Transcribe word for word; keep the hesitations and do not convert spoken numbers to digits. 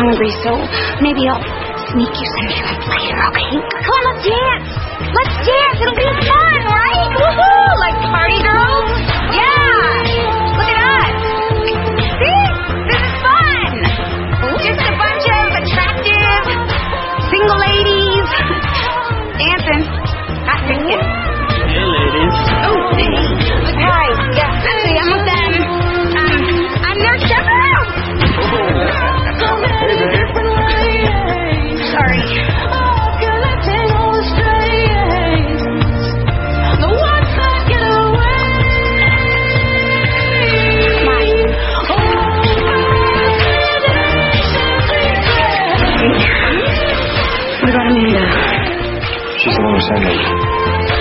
hungry, so maybe I'll sneak you some food later, okay? Come on, let's dance. Let's dance. It'll be fun, right? Woohoo! Like party girls? Yeah. Look at us. See? This is fun. Just a bunch of attractive single ladies dancing, not drinking. Hey, ladies. Oh, hi. Yeah, actually, I'm with them. Um, I'm their chaperone. Hey, babe. Sorry. What about Amanda? She's the one who sang it.